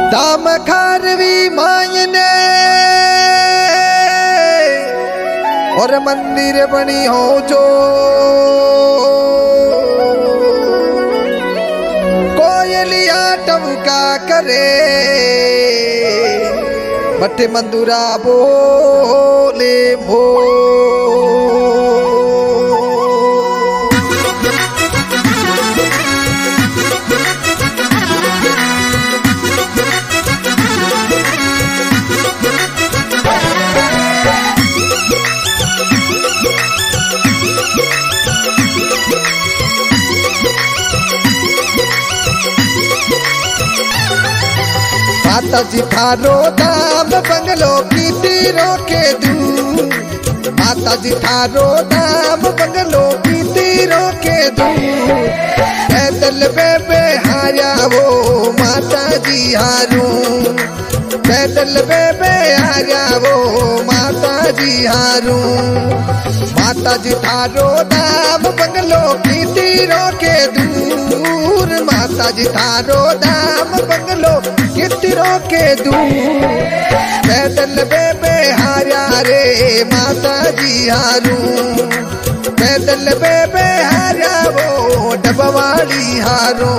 दाम खारवी मायने और मंदिर बनी हो जो कोयलिया टमका करे बटे मंदुरा बोले भो माता जी थारो दाम बंगलो की तीरों के दूर। माता जी थारो दाम बंगलो की तीरों के दूर। पैदल बेबे हाया वो माता जी हारू। पैदल बेबे हाया वो माता जी हारू। माता जी थारो दाम बंगलो की तीरों के दूर। माता जी थारो दाम बंगलो कितरों के दूर। पैदल बेबे हारा रे माता जी हारू। पैदल बेबे हारा वो डबवाड़ी हारू।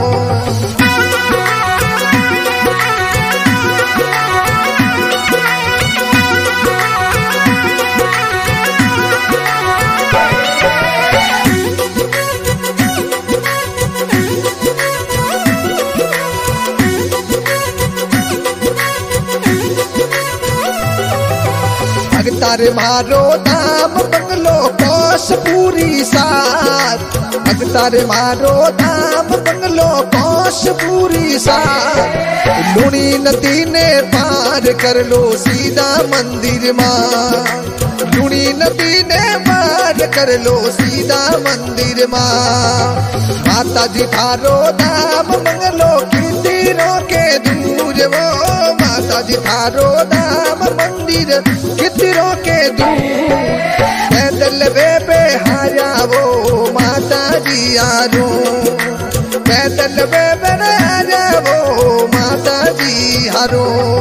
भगतारे मारो दाम बंगलो कोस पूरी साथ। भगतारे मारो दाम बंगलो कोस पूरी साथ। लुणी नदी ने पार कर लो सीधा मंदिर मां। लुणी नदी ने पार कर लो सीधा मंदिर मां। माता जी थारो दाम बंगलो की तीरों के दूर वो। माता जी थारो दाम मंदिर कितरों के दूर। पैदल बेबे हाया वो माता जी हारू। पैदल बेबे हाया वो माता जी हारू।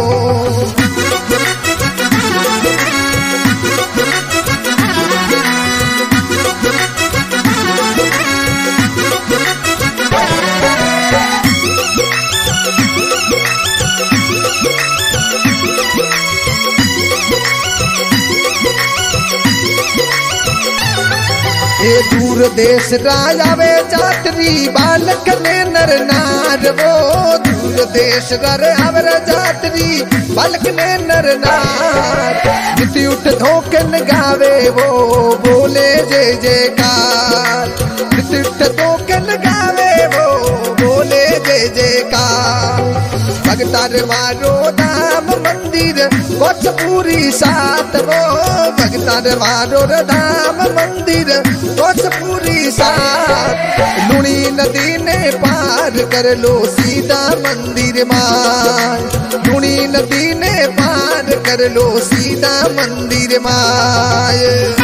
ये दूर देश राजावे जातरी बालक ने नर नार वो। दूर देश राजावे जातरी बालक ने नर नार। नीति उठ धोकन गावे वो बोले जय जयकार। नीति उठ धोकन गावे वो बोले जय जयकार। भगतार मारो दाम मंदिर कोच पूरी साथ वो। भगतार मारो धाम मंदिर कोच पूरी साथ। लुणी नदी ने पार कर लो सीधा मंदिर मां। लुणी नदी ने पार कर लो सीधा मंदिर मां।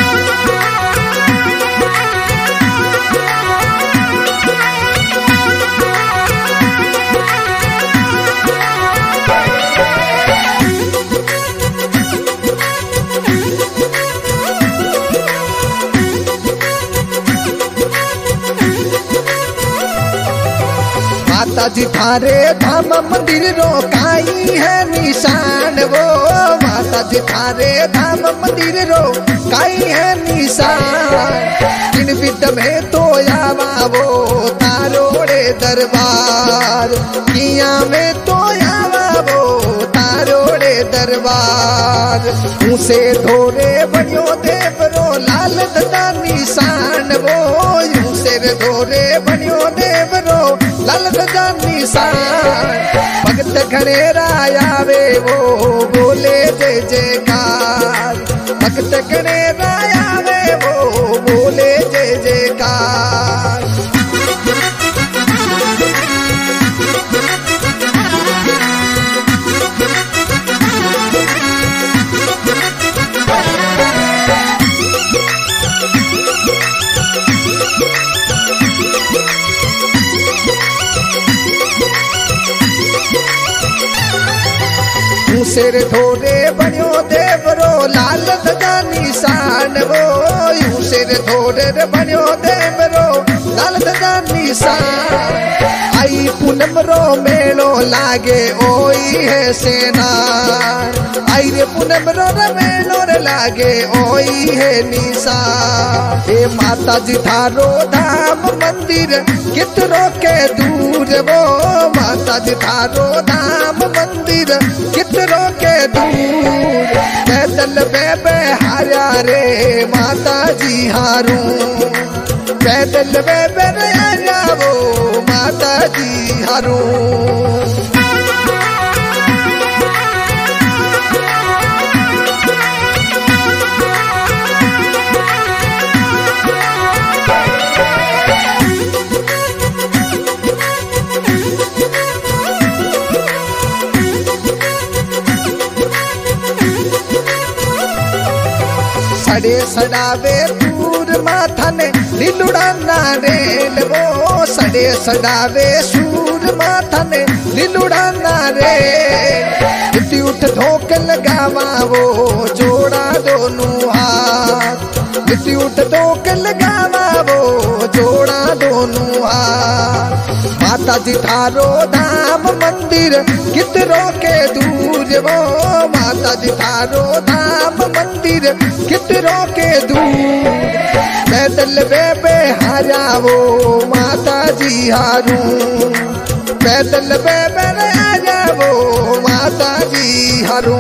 माता जी थारे धाम मंदिर रोकाई है निशान वो। माता जी थारे धाम मंदिर रोकाई है निशान। किन विद में तो आवा वो तारोड़े दरबार। किया में तो आवा वो तारोड़े दरबार। उसे धोरे बनियो देवरो लाल ददा निशान वो। उसे धोरे बनियो देवरो लाल ददा निशान। भगत घनेरा आवे वो बोले जय जयकार। भगत घनेरा आवे वो बोले जय जयकार। सिर थोड़े बनियो देवरो लाल ध्वजा निशान वो यूं सिर थोड़े बनियो देवरो लाल ध्वजा निशान आई पूनम रो मेलो लागे ओई है सेना आई रे पूनम रो मेलो रे लागे ओई है निशा ए माता जी थारो धाम मंदिर कितरो के दूर वो माता जी थारो धाम मंदिर कितरो के दूर पैदल बेबे हारा रे माता जी हारू पैदल बेबे हारा वो माता जी हारू सड़े सड़ावे दूर माथा ने लीलुड़ा नारेल वो सड़े सड़ावे सूर माथा ने लीलुड़ा नारेल इति उठ धोक लगावा वो जोड़ा दोनों हाथ इति उठ धोक लगावा वो जोड़ा दोनों हाथ माता जी थारो धाम मंदिर कितरो के दूर वो माता जी थारो धाम मंदिर कितरो के दूर पैदल बेबे हारा वो माता जी हारू पैदल बेबे हारा वो माता जी हारू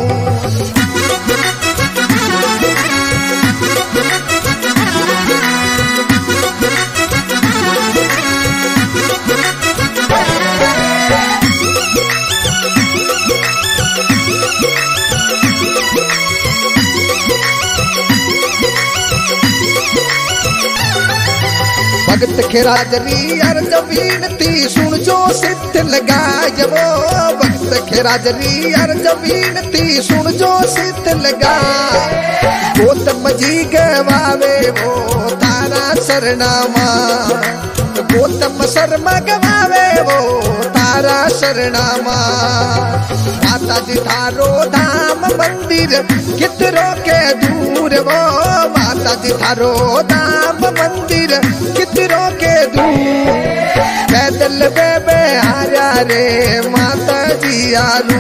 भगत खेराजरी अर्ज विनती सुन जो सिद्ध लगाय वो भगत खेराजरी अर्ज विनती सुन जो सिद्ध लगाय गौतम जी गवावे वो तारा सरनामा गौतम शर्मा गवावे वो तारा सरनामा माता जी थारो धाम मंदिर कितरो के दूर वो माता जी थारो धाम मंदिर कितरो के दूर पैदल बेबे हारा रे माता जी आलू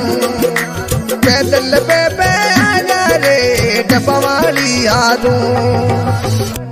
पैदल बेबे हारा रे डबवाली आलू